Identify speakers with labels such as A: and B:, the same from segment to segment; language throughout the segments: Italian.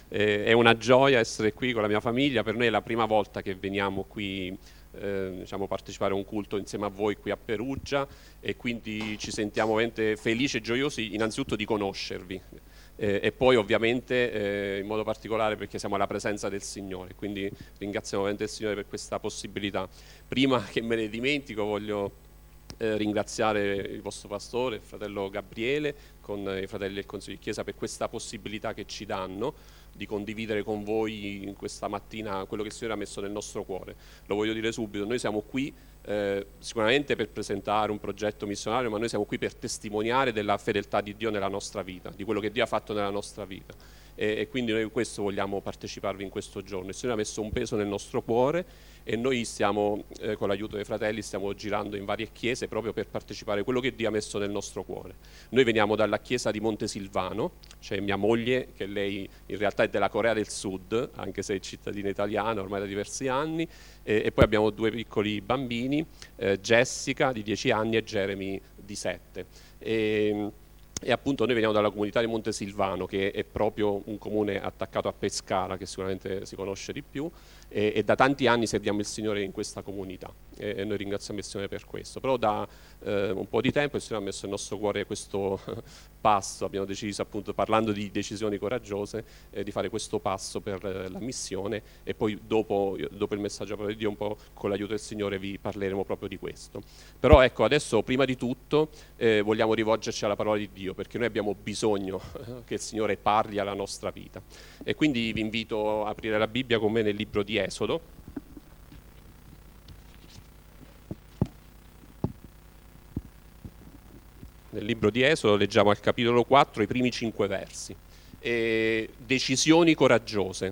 A: È una gioia essere qui con la mia famiglia, per noi è la prima volta che veniamo qui partecipare a un culto insieme a voi qui a Perugia e quindi ci sentiamo veramente felici e gioiosi innanzitutto di conoscervi e poi ovviamente in modo particolare perché siamo alla presenza del Signore, quindi ringraziamo veramente il Signore per questa possibilità. Prima che me ne dimentico voglio ringraziare il vostro pastore, il fratello Gabriele, con i fratelli del Consiglio di Chiesa per questa possibilità che ci danno di condividere con voi in questa mattina quello che il Signore ha messo nel nostro cuore. Lo voglio dire subito, noi siamo qui sicuramente per presentare un progetto missionario, ma noi siamo qui per testimoniare della fedeltà di Dio nella nostra vita, di quello che Dio ha fatto nella nostra vita. E quindi noi questo vogliamo parteciparvi in questo giorno. Il Signore ha messo un peso nel nostro cuore e noi stiamo, con l'aiuto dei fratelli, stiamo girando in varie chiese proprio per partecipare a quello che Dio ha messo nel nostro cuore. Noi veniamo dalla chiesa di Montesilvano, c'è mia moglie, che lei in realtà è della Corea del Sud, anche se è cittadina italiana ormai da diversi anni, e poi abbiamo due piccoli bambini, Jessica di 10 anni e Jeremy di 7. E appunto noi veniamo dalla comunità di Montesilvano, che è proprio un comune attaccato a Pescara, che sicuramente si conosce di più, e da tanti anni serviamo il Signore in questa comunità e noi ringraziamo il Signore per questo. Però da un po' di tempo il Signore ha messo nel nostro cuore questo passo, abbiamo deciso appunto, parlando di decisioni coraggiose, di fare questo passo per la missione e poi dopo il messaggio di Dio un po' con l'aiuto del Signore vi parleremo proprio di questo. Però ecco, adesso prima di tutto vogliamo rivolgerci alla parola di Dio, perché noi abbiamo bisogno che il Signore parli alla nostra vita. E quindi vi invito a aprire la Bibbia con me nel libro di Esodo. Nel libro di Esodo leggiamo al capitolo 4 i primi 5 versi. Decisioni coraggiose.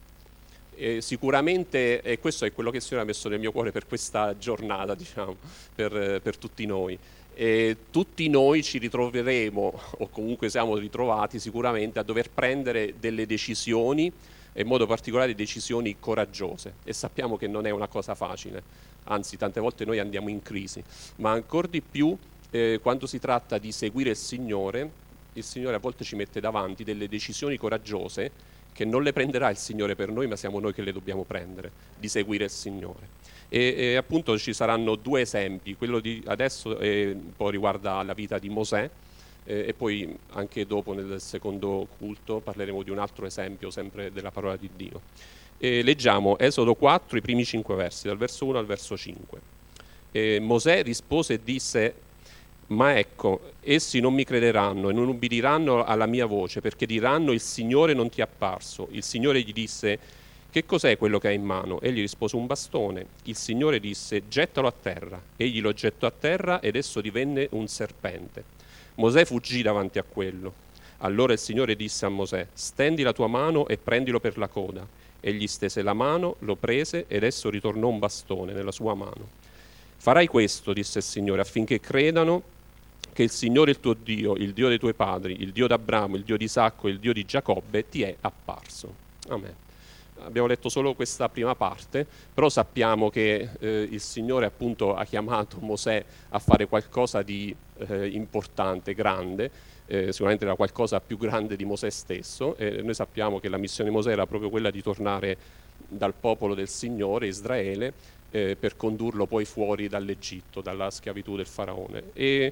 A: Sicuramente questo è quello che il Signore ha messo nel mio cuore per questa giornata, diciamo, per tutti noi. Tutti noi ci ritroveremo, o comunque siamo ritrovati sicuramente, a dover prendere delle decisioni, e in modo particolare decisioni coraggiose. E sappiamo che non è una cosa facile, anzi tante volte noi andiamo in crisi, ma ancora di più quando si tratta di seguire il Signore a volte ci mette davanti delle decisioni coraggiose che non le prenderà il Signore per noi, ma siamo noi che le dobbiamo prendere, di seguire il Signore. E appunto ci saranno due esempi, quello di adesso un po' riguarda la vita di Mosè e poi anche dopo nel secondo culto parleremo di un altro esempio sempre della parola di Dio. Leggiamo Esodo 4, i primi 5 versi, dal verso 1 al verso 5. Mosè rispose e disse: ma ecco, essi non mi crederanno e non ubbidiranno alla mia voce, perché diranno: il Signore non ti è apparso. Il Signore gli disse: che cos'è quello che hai in mano? Egli rispose: un bastone. Il Signore disse: gettalo a terra. Egli lo gettò a terra ed esso divenne un serpente. Mosè fuggì davanti a quello. Allora il Signore disse a Mosè: stendi la tua mano e prendilo per la coda. Egli stese la mano, lo prese ed esso ritornò un bastone nella sua mano. Farai questo, disse il Signore, affinché credano che il Signore il tuo Dio, il Dio dei tuoi padri, il Dio d'Abramo, il Dio di Isacco e il Dio di Giacobbe ti è apparso. Amen. Abbiamo letto solo questa prima parte, però sappiamo che il Signore appunto ha chiamato Mosè a fare qualcosa di importante, grande, sicuramente era qualcosa più grande di Mosè stesso, e noi sappiamo che la missione di Mosè era proprio quella di tornare dal popolo del Signore, Israele, per condurlo poi fuori dall'Egitto, dalla schiavitù del faraone.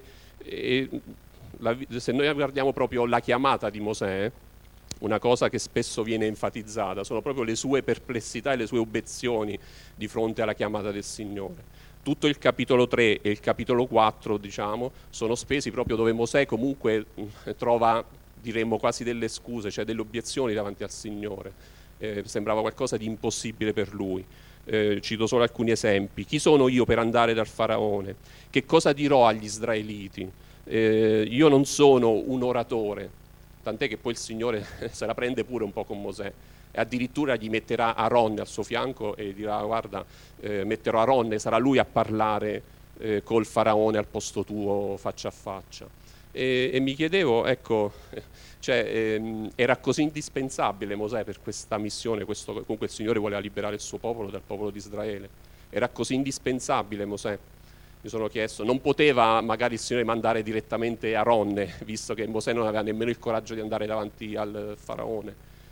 A: Se noi guardiamo proprio la chiamata di Mosè, una cosa che spesso viene enfatizzata sono proprio le sue perplessità e le sue obiezioni di fronte alla chiamata del Signore. Tutto il capitolo 3 e il capitolo 4, diciamo, sono spesi proprio dove Mosè comunque trova, diremmo, quasi delle scuse, cioè delle obiezioni davanti al Signore. Sembrava qualcosa di impossibile per lui. Cito solo alcuni esempi. Chi sono io per andare dal faraone? Che cosa dirò agli israeliti? Io non sono un oratore, tant'è che poi il Signore se la prende pure un po' con Mosè e addirittura gli metterà Aaron al suo fianco e dirà: guarda, metterò Aaron e sarà lui a parlare col faraone al posto tuo faccia a faccia. E mi chiedevo, ecco, era così indispensabile Mosè per questa missione, comunque il Signore voleva liberare il suo popolo dal popolo di Israele, era così indispensabile Mosè? Mi sono chiesto, non poteva magari il Signore mandare direttamente Aronne, visto che Mosè non aveva nemmeno il coraggio di andare davanti al faraone?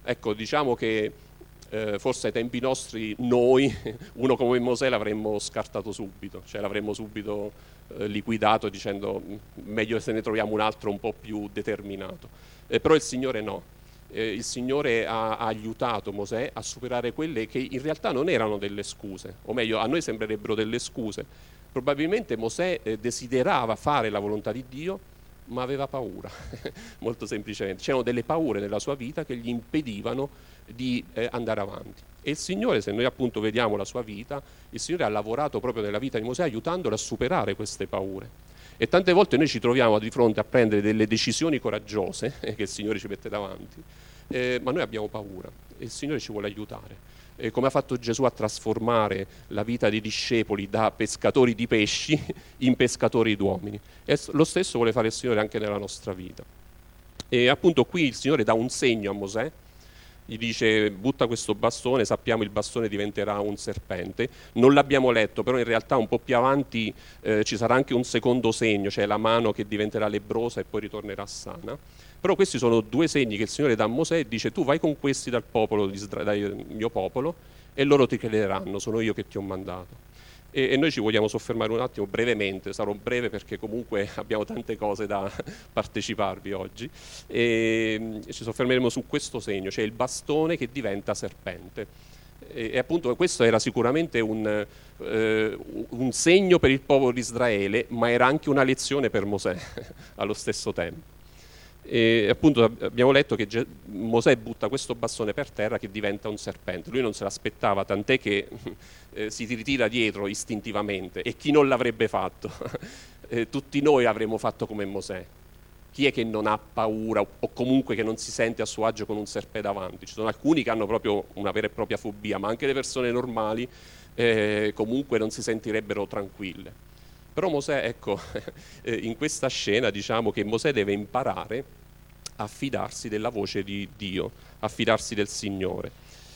A: Ecco, diciamo che forse ai tempi nostri noi, uno come Mosè l'avremmo scartato subito, cioè l'avremmo subito liquidato dicendo meglio se ne troviamo un altro un po' più determinato. Però il Signore no. Il Signore ha aiutato Mosè a superare quelle che in realtà non erano delle scuse, o meglio, a noi sembrerebbero delle scuse. Probabilmente Mosè desiderava fare la volontà di Dio, ma aveva paura, molto semplicemente. C'erano delle paure nella sua vita che gli impedivano di andare avanti. E il Signore, se noi appunto vediamo la sua vita, il Signore ha lavorato proprio nella vita di Mosè aiutandolo a superare queste paure. E tante volte noi ci troviamo di fronte a prendere delle decisioni coraggiose che il Signore ci mette davanti, ma noi abbiamo paura e il Signore ci vuole aiutare. Come ha fatto Gesù a trasformare la vita dei discepoli da pescatori di pesci in pescatori di uomini. E lo stesso vuole fare il Signore anche nella nostra vita. E appunto qui il Signore dà un segno a Mosè, gli dice butta questo bastone, sappiamo il bastone diventerà un serpente. Non l'abbiamo letto, però in realtà un po' più avanti ci sarà anche un secondo segno, cioè la mano che diventerà lebbrosa e poi ritornerà sana. Però questi sono due segni che il Signore dà a Mosè e dice tu vai con questi dal mio popolo e loro ti crederanno, sono io che ti ho mandato. E noi ci vogliamo soffermare un attimo brevemente, sarò breve perché comunque abbiamo tante cose da parteciparvi oggi, e ci soffermeremo su questo segno, cioè il bastone che diventa serpente. E appunto questo era sicuramente un segno per il popolo di Israele, ma era anche una lezione per Mosè allo stesso tempo. E appunto abbiamo letto che Mosè butta questo bastone per terra che diventa un serpente. Lui non se l'aspettava, tant'è che si ritira dietro istintivamente. E chi non l'avrebbe fatto? Tutti noi avremmo fatto come Mosè. Chi è che non ha paura o comunque che non si sente a suo agio con un serpente davanti? Ci sono alcuni che hanno proprio una vera e propria fobia, ma anche le persone normali comunque non si sentirebbero tranquille. Però Mosè, ecco, in questa scena diciamo che Mosè deve imparare a fidarsi della voce di Dio, a fidarsi del Signore.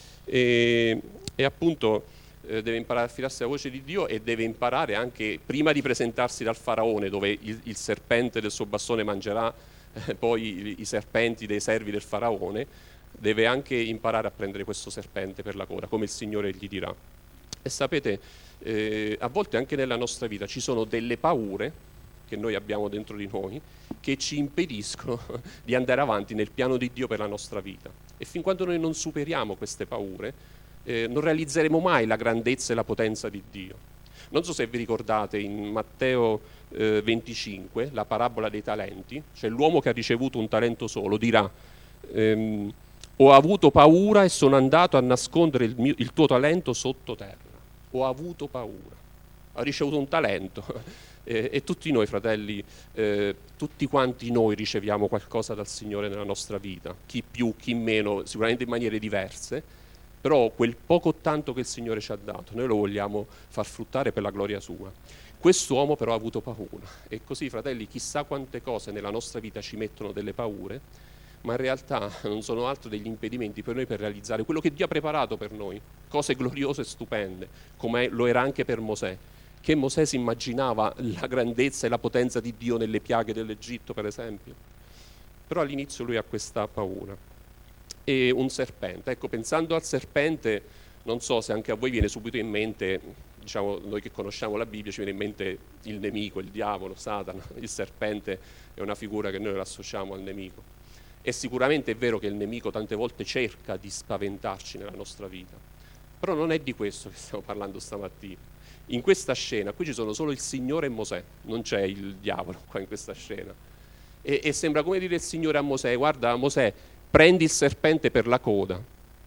A: E appunto deve imparare a fidarsi della voce di Dio e deve imparare anche, prima di presentarsi dal faraone, dove il serpente del suo bastone mangerà poi i serpenti dei servi del faraone, deve anche imparare a prendere questo serpente per la coda, come il Signore gli dirà. E sapete, a volte anche nella nostra vita ci sono delle paure che noi abbiamo dentro di noi che ci impediscono di andare avanti nel piano di Dio per la nostra vita. E fin quando noi non superiamo queste paure, non realizzeremo mai la grandezza e la potenza di Dio. Non so se vi ricordate in Matteo 25, la parabola dei talenti, cioè l'uomo che ha ricevuto un talento solo dirà ho avuto paura e sono andato a nascondere il tuo talento sottoterra. Ho avuto paura, ha ricevuto un talento. E tutti noi, fratelli, tutti quanti noi riceviamo qualcosa dal Signore nella nostra vita, chi più, chi meno, sicuramente in maniere diverse, però quel poco o tanto che il Signore ci ha dato, noi lo vogliamo far fruttare per la gloria sua. Quest'uomo però ha avuto paura, e così, fratelli, chissà quante cose nella nostra vita ci mettono delle paure, ma in realtà non sono altro degli impedimenti per noi per realizzare quello che Dio ha preparato per noi, cose gloriose e stupende, come lo era anche per Mosè, che Mosè si immaginava la grandezza e la potenza di Dio nelle piaghe dell'Egitto, per esempio. Però all'inizio lui ha questa paura. E un serpente, ecco, pensando al serpente, non so se anche a voi viene subito in mente, diciamo, noi che conosciamo la Bibbia, ci viene in mente il nemico, il diavolo, Satana. Il serpente è una figura che noi l'associamo al nemico. E sicuramente è vero che il nemico tante volte cerca di spaventarci nella nostra vita, però non è di questo che stiamo parlando stamattina. In questa scena, qui ci sono solo il Signore e Mosè, non c'è il diavolo qua in questa scena. E sembra come dire il Signore a Mosè, guarda Mosè, prendi il serpente per la coda,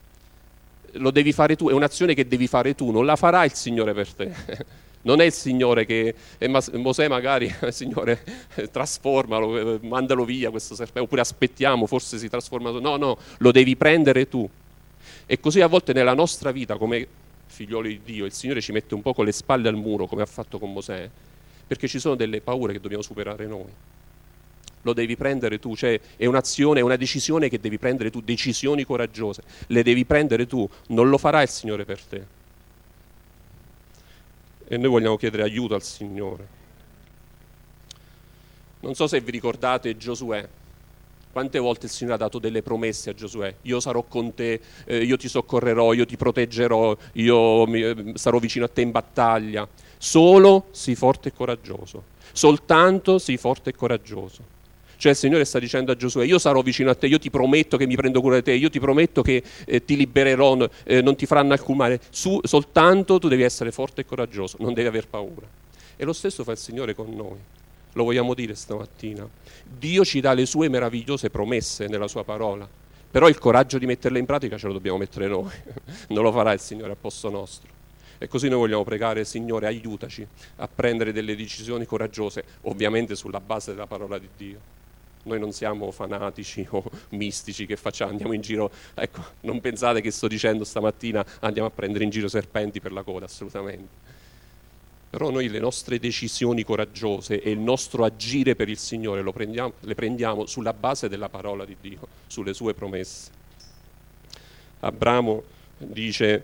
A: lo devi fare tu, è un'azione che devi fare tu, non la farà il Signore per te. Non è il Signore che, Mosè magari, Signore, trasformalo, mandalo via questo serpente, oppure aspettiamo, forse si trasforma, no, lo devi prendere tu. E così a volte nella nostra vita, come figlioli di Dio, il Signore ci mette un po' con le spalle al muro, come ha fatto con Mosè, perché ci sono delle paure che dobbiamo superare noi. Lo devi prendere tu, cioè è un'azione, è una decisione che devi prendere tu, decisioni coraggiose, le devi prendere tu, non lo farà il Signore per te. E noi vogliamo chiedere aiuto al Signore. Non so se vi ricordate Giosuè, Quante volte il Signore ha dato delle promesse a Giosuè? Io sarò con te, io ti soccorrerò, io ti proteggerò, sarò vicino a te in battaglia. Solo sii forte e coraggioso. Soltanto sii forte e coraggioso. Cioè il Signore sta dicendo a Giosuè: io sarò vicino a te, io ti prometto che mi prendo cura di te, io ti prometto che ti libererò, non ti faranno alcun male. Soltanto tu devi essere forte e coraggioso, non devi aver paura. E lo stesso fa il Signore con noi. Lo vogliamo dire stamattina. Dio ci dà le sue meravigliose promesse nella sua parola, però il coraggio di metterle in pratica ce lo dobbiamo mettere noi. Non lo farà il Signore al posto nostro. E così noi vogliamo pregare: Signore, aiutaci a prendere delle decisioni coraggiose, ovviamente sulla base della parola di Dio. Noi non siamo fanatici o mistici che andiamo in giro, ecco, non pensate che sto dicendo stamattina andiamo a prendere in giro serpenti per la coda, assolutamente. Però noi le nostre decisioni coraggiose e il nostro agire per il Signore le prendiamo sulla base della parola di Dio, sulle sue promesse. Abramo dice,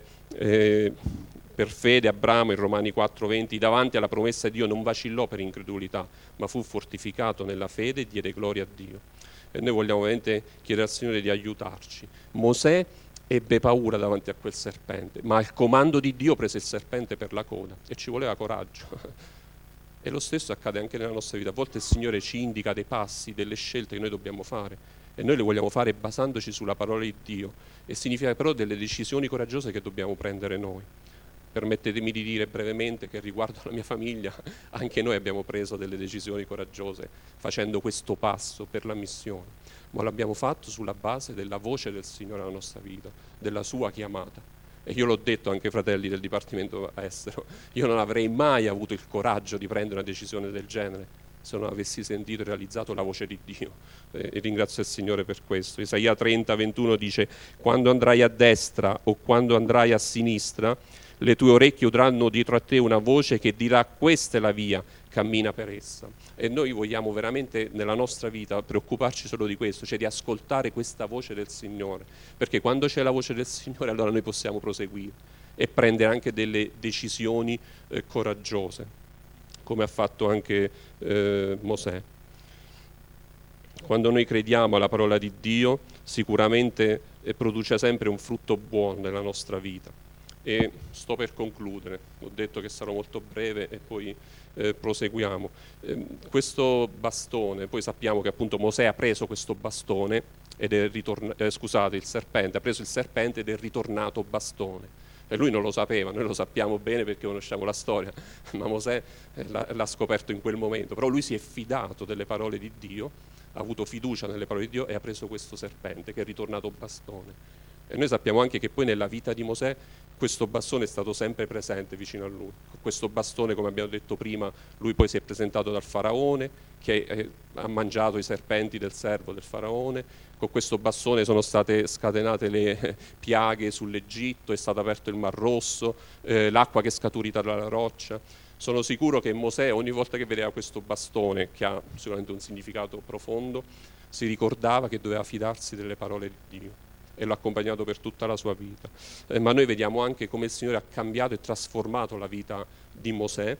A: per fede Abramo in Romani 4,20, davanti alla promessa di Dio non vacillò per incredulità, ma fu fortificato nella fede e diede gloria a Dio. E noi vogliamo veramente chiedere al Signore di aiutarci. Mosè ebbe paura davanti a quel serpente, ma al comando di Dio prese il serpente per la coda e ci voleva coraggio. E lo stesso accade anche nella nostra vita. A volte il Signore ci indica dei passi, delle scelte che noi dobbiamo fare e noi le vogliamo fare basandoci sulla parola di Dio, e significa però delle decisioni coraggiose che dobbiamo prendere noi. Permettetemi di dire brevemente che riguardo alla mia famiglia anche noi abbiamo preso delle decisioni coraggiose facendo questo passo per la missione, ma l'abbiamo fatto sulla base della voce del Signore nella nostra vita, della sua chiamata. E io l'ho detto anche ai fratelli del Dipartimento Estero, io non avrei mai avuto il coraggio di prendere una decisione del genere se non avessi sentito e realizzato la voce di Dio, e ringrazio il Signore per questo. Isaia 30:21 dice: quando andrai a destra o quando andrai a sinistra, le tue orecchie udranno dietro a te una voce che dirà: questa è la via, cammina per essa. E noi vogliamo veramente nella nostra vita preoccuparci solo di questo, cioè di ascoltare questa voce del Signore, perché quando c'è la voce del Signore allora noi possiamo proseguire e prendere anche delle decisioni coraggiose, come ha fatto anche Mosè. Quando noi crediamo alla parola di Dio, sicuramente produce sempre un frutto buono nella nostra vita. E sto per concludere, ho detto che sarò molto breve e poi proseguiamo. Questo bastone, poi sappiamo che appunto Mosè ha preso questo bastone ed è il serpente, ha preso il serpente ed è ritornato bastone. E lui non lo sapeva, noi lo sappiamo bene perché conosciamo la storia, ma Mosè l'ha scoperto in quel momento. Però lui si è fidato delle parole di Dio, ha avuto fiducia nelle parole di Dio e ha preso questo serpente che è ritornato bastone. E noi sappiamo anche che poi nella vita di Mosè questo bastone è stato sempre presente vicino a lui. Con questo bastone, come abbiamo detto prima, lui poi si è presentato dal faraone, che ha mangiato i serpenti del servo del faraone. Con questo bastone sono state scatenate le piaghe sull'Egitto, è stato aperto il Mar Rosso, l'acqua che è scaturita dalla roccia. Sono sicuro che Mosè, ogni volta che vedeva questo bastone, che ha sicuramente un significato profondo, si ricordava che doveva fidarsi delle parole di Dio, e l'ha accompagnato per tutta la sua vita. Ma noi vediamo anche come il Signore ha cambiato e trasformato la vita di Mosè,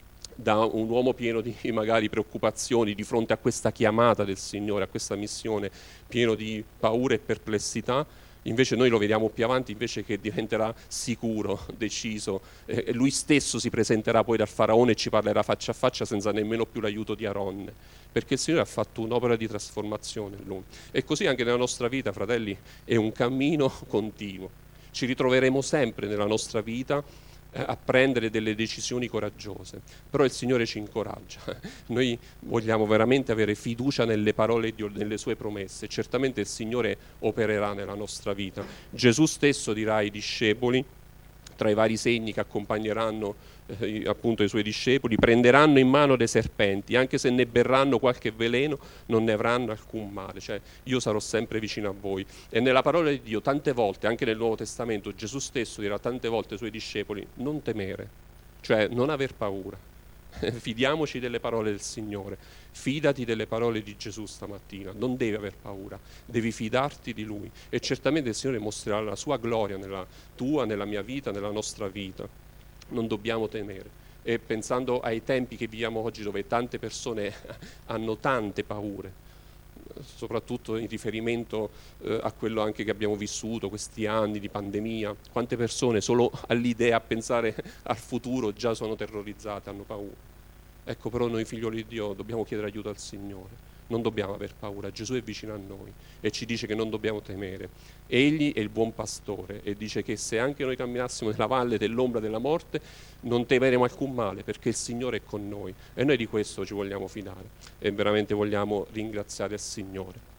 A: da un uomo pieno di magari preoccupazioni di fronte a questa chiamata del Signore, a questa missione, pieno di paure e perplessità. Invece noi lo vediamo più avanti, invece che diventerà sicuro, deciso, e lui stesso si presenterà poi dal faraone e ci parlerà faccia a faccia senza nemmeno più l'aiuto di Aronne, perché il Signore ha fatto un'opera di trasformazione in lui. E così anche nella nostra vita, fratelli, è un cammino continuo. Ci ritroveremo sempre nella nostra vita a prendere delle decisioni coraggiose, però il Signore ci incoraggia. Noi vogliamo veramente avere fiducia nelle parole di Dio, nelle sue promesse. Certamente il Signore opererà nella nostra vita. Gesù stesso dirà ai discepoli, tra i vari segni che accompagneranno appunto i suoi discepoli: prenderanno in mano dei serpenti, anche se ne berranno qualche veleno non ne avranno alcun male. Cioè io sarò sempre vicino a voi. E nella parola di Dio tante volte, anche nel Nuovo Testamento, Gesù stesso dirà tante volte ai suoi discepoli: non temere, cioè non aver paura. Fidiamoci delle parole del Signore, fidati delle parole di Gesù stamattina, non devi aver paura, devi fidarti di Lui, e certamente il Signore mostrerà la sua gloria nella tua, nella mia vita, nella nostra vita. Non dobbiamo temere. E pensando ai tempi che viviamo oggi, dove tante persone hanno tante paure, soprattutto in riferimento a quello anche che abbiamo vissuto, questi anni di pandemia. Quante persone solo all'idea, a pensare al futuro, già sono terrorizzate, hanno paura. Ecco, però noi figlioli di Dio dobbiamo chiedere aiuto al Signore, non dobbiamo aver paura, Gesù è vicino a noi e ci dice che non dobbiamo temere. Egli è il buon pastore e dice che se anche noi camminassimo nella valle dell'ombra della morte non temeremo alcun male, perché il Signore è con noi e noi di questo ci vogliamo fidare e veramente vogliamo ringraziare il Signore.